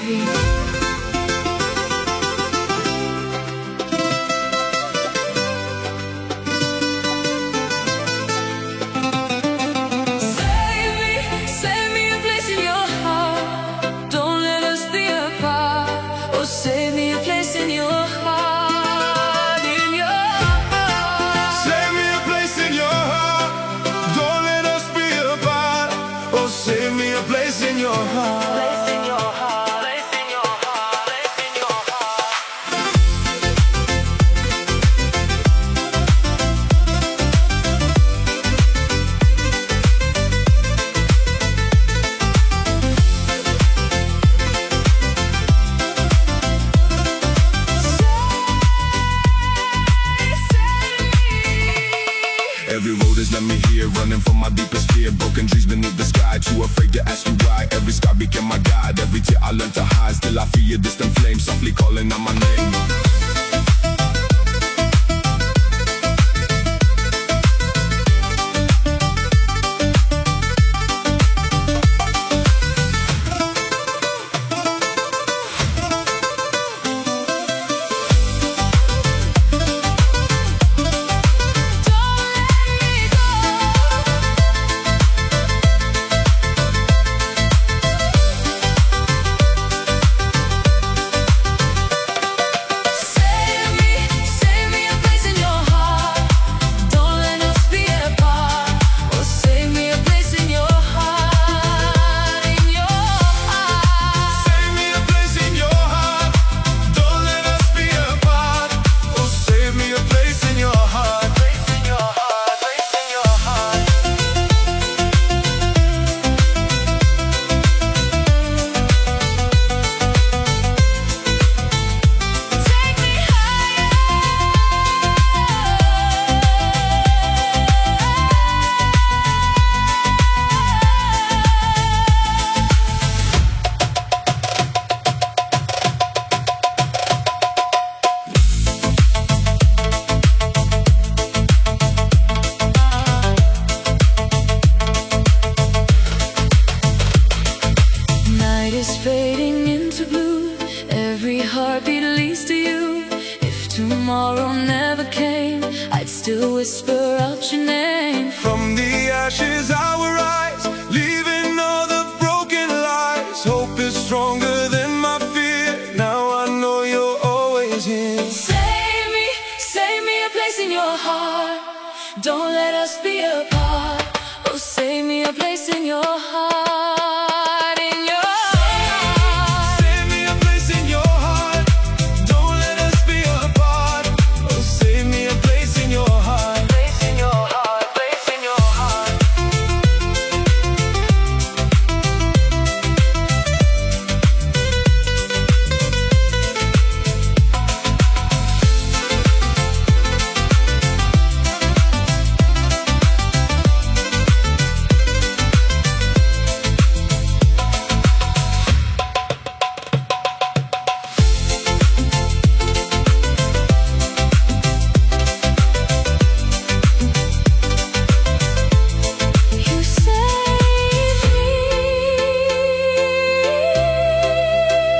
Save me a place in your heart, in your heart. Save me a place in your heart. Don't let us be apart. Oh, save me a place in your heart. Place in your heart, place in your heart, place in your heart. Every road has led me here, running from my deepest fear. Broken dreams beneath the sky, too afraid to ask you why. Every scar became my guide, every tear I learned to hide. Still I feel a distant flame, softly calling out my name. Fading into blue, every heartbeat leads to you. If tomorrow never came, I'd still whisper out your name. From the ashes I will rise, leaving all the broken lies. Hope is stronger than my fear. Now I know you're always here. Save me a place in your heart. Don't let us be apart. Oh, save me a place in your heart.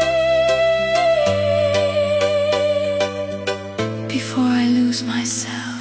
Before I lose myself.